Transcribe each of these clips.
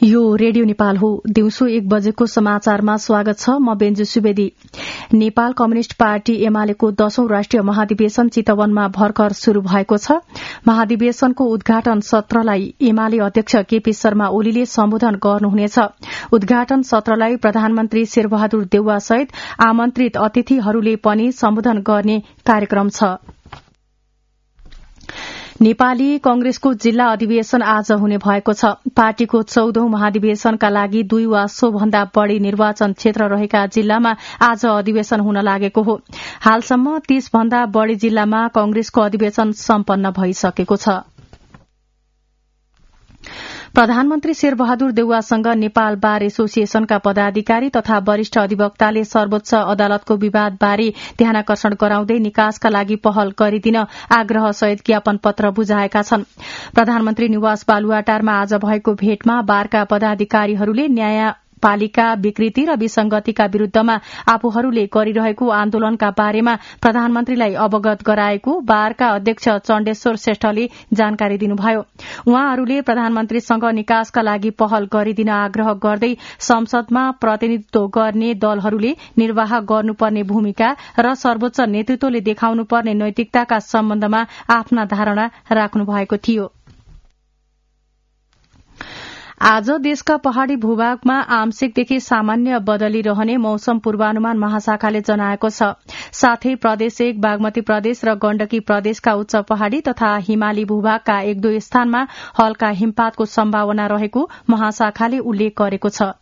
यो रेडियो नेपाल हो। दिउँसो 1 बजेको समाचारमा स्वागत छ। म बेन्जु सुवेदी। नेपाल कम्युनिष्ट पार्टी एमालेको 10औं राष्ट्रिय महाधिवेशन चितवनमा भर्खर शुरू भएको छ। महाधिवेशनको उद्घाटन सत्रलाई एमाले अध्यक्ष केपी शर्मा ओलीले सम्बोधन गर्नुहुनेछ। उद्घाटन सत्रलाई प्रधानमन्त्री शेरबहादुर देउवा सहित आमन्त्रित अतिथिहरूले पनि सम्बोधन गर्ने कार्यक्रम छ। नेपाली कंग्रेसको जिल्ला अधिवेशन आज हुने भएको छ। पार्टीको 14औं महाधिवेशनका लागि 2 वा सो भन्दा बढ़ी निर्वाचन क्षेत्र रहेका जिल्लामा आज अधिवेशन हुन लागेको हो। हालसम्म 30 भन्दा बढ़ी जिल्लामा कंग्रेसको अधिवेशन सम्पन्न भइसकेको छ। प्रधानमन्त्री शेरबहादुर देउवासँग नेपाल बार एसोसिएशनका पदाधिकारी तथा वरिष्ठ अधिवक्ताले सर्वोच्च अदालतको विवादबारे ध्यानाकर्षण गराउँदै निकासका लागि पहल गरिदिन आग्रह सहित ज्ञापन पत्र बुझाएका छन्। प्रधानमन्त्री निवास बालुवाटारमा आज भएको भेटमा बारका पदाधिकारीहरूले न्यायपालिका विकृति र विसंगतिका विरूद्धमा आफूहरूले गरिरहेको आन्दोलनका बारेमा प्रधानमन्त्रीलाई अवगत गराएको बारका अध्यक्ष चण्डेश्वर श्रेष्ठले जानकारी दिनुभयो। उहाँहरूले प्रधानमन्त्रीसँग निकासका लागि पहल गरिदिन आग्रह गर्दै संसदमा प्रतिनिधित्व गर्ने दलहरूले निर्वाह गर्नुपर्ने भूमिका र सर्वोच्च नेतृत्वले देखाउनुपर्ने नैतिकताका सम्बन्धमा आफ्ना धारणा राख्नु भएको थियो। आज देशका पहाड़ी भूभागमा आंशिकदेखि सामान्य बदली रहने मौसम पूर्वानुमान महाशाखाले जनाएको छ। साथै प्रदेश 1, बागमती प्रदेश र गण्डकी प्रदेशका उच्च पहाड़ी तथा हिमाली भूभागका 1-2 स्थानमा हल्का हिमपातको सम्भावना रहेको महाशाखाले उल्लेख गरेको छ।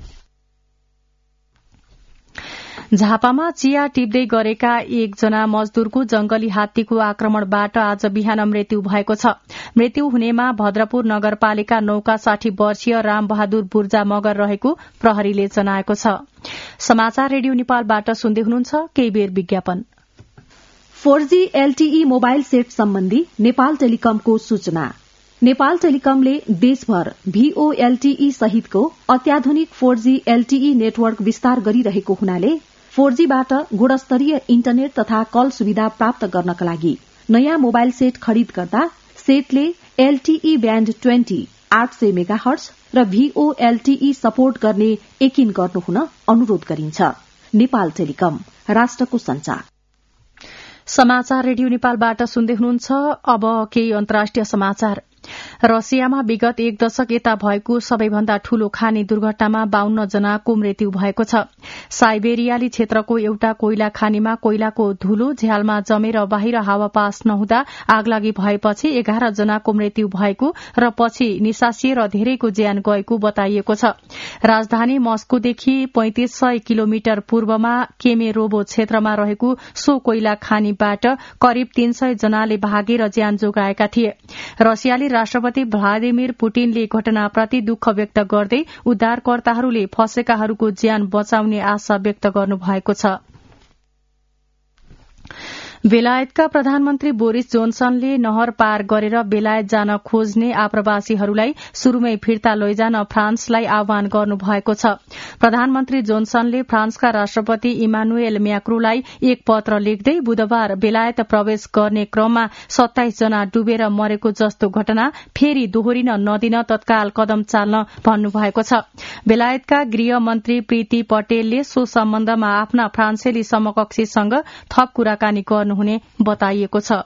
झापामा चिया टिप्दै गरेका 1 जना मजदूरको जंगली हात्तीको आक्रमणबाट आज बिहान मृत्यु भएको छ। मृत्यु हुनेमा भद्रपुर नगरपालिका 9का 60 वर्षीय रामबहादुर बुर्जा मगर रहेको प्रहरीले जनाएको छ। समाचार रेडियो नेपालबाट सुन्दै हुनुहुन्छ। केही बेर विज्ञापन। 4G LTE मोबाइल सेट सम्बन्धी नेपाल टेलिकमको सूचना। नेपाल टेलिकमले देशभर VoLTE सहितको अत्याधुनिक 4G LTE नेटवर्क विस्तार गरिरहेको हुनाले 4G बाट गुणस्तरीय इन्टरनेट तथा कल सुविधा प्राप्त गर्नका लागि नयाँ मोबाइल सेट खरिद गर्दा सेटले LTE ब्याण्ड 20 800 मेगाहर्ज र VoLTE सपोर्ट गर्ने यकिन गर्नुहुन अनुरोध गरिन्छ। नेपाल टेलिकम, राष्ट्रको संचार। समाचार रेडियो नेपालबाट सुन्दै हुनुहुन्छ। अब केही अन्तर्राष्ट्रिय समाचार। रसियामा विगत 1 दशक यता भएको सबैभन्दा ठूलो खानी दुर्घटनामा 52 जनाको मृत्यु भएको छ। साइबेरियाली क्षेत्रको एउटा कोइला खानीमा कोइलाको धूलो झ्यालमा जमेर बाहिर हावा पास नहुँदा आगलागी भएपछि 11 जनाको मृत्यु भएको र पछि निसासिएर धेरैको ज्यान गएको बताइएको छ। राजधानी मस्कोदेखि 3500 किलोमिटर पूर्वमा केमेरोभो क्षेत्रमा रहेको सो कोइला खानीबाट करिब 300 जनाले भागेर ज्यान जोगाएका थिए। रसियाली राष्ट्रपति भ्लादिमिर पुटिनले घटनाप्रति दुःख व्यक्त गर्दै उद्धारकर्ताहरूले फँसेकाहरूको ज्यान बचाउने आशा व्यक्त गर्नुभएको छ। बेलायतका प्रधानमन्त्री बोरिस जोनसनले नहर पार गरेर बेलायत जान खोज्ने आप्रवासीहरूलाई शुरूमै फिर्ता लैजान फ्रान्सलाई आह्वान गर्नुभएको छ। प्रधानमन्त्री जोनसनले फ्रान्सका राष्ट्रपति इमानुएल म्याक्रोलाई एक पत्र लेख्दै बुधबार बेलायत प्रवेश गर्ने क्रममा 27 जना डुबेर मरेको जस्तो घटना फेरि दोहोरिन नदिन तत्काल कदम चाल्न भन्नुभएको छ। बेलायतका गृह मन्त्री प्रीति पटेलले सो सम्बन्धमा आफ्ना फ्रान्सेली समकक्षीसँग थप कुराकानी गर्नुहुने बताइएको छ।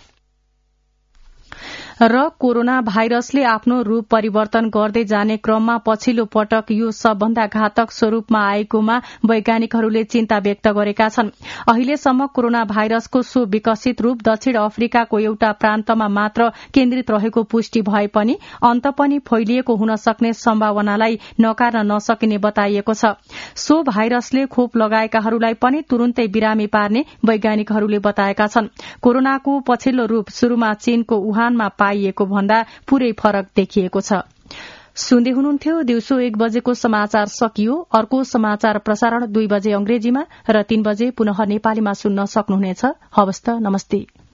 र कोरोना भाइरसले आफ्नो रूप परिवर्तन गर्दै जाने क्रममा पछिल्लो पटक यो सबभन्दा घातक स्वरूपमा आएकोमा वैज्ञानिकहरूले चिन्ता व्यक्त गरेका छन्। अहिलेसम्म कोरोना भाइरसको सो विकसित रूप दक्षिण अफ्रिकाको एउटा प्रान्तमा मात्र केन्द्रित रहेको पुष्टि भए पनि अन्त पनि फैलिएको हुन सक्ने सम्भावनालाई नकार्न नसकिने बताइएको छ। सो भाइरसले खोप लगाएकाहरूलाई पनि तुरुन्तै बिरामी पार्ने वैज्ञानिकहरूले बताएका छन्। कोरोनाको पछिल्लो रूप शुरूमा चीनको वुहानमा पाइएको भन्दा पूरै फरक देखिएको छ। सुन्दै हुनुहुन्थ्यो। दिउँसो 1 बजेको समाचार सकियो। अर्को समाचार प्रसारण 2 बजे अंग्रेजीमा र 3 बजे पुनः नेपालीमा सुन्न सक्नुहुनेछ। हवस् त, नमस्ते।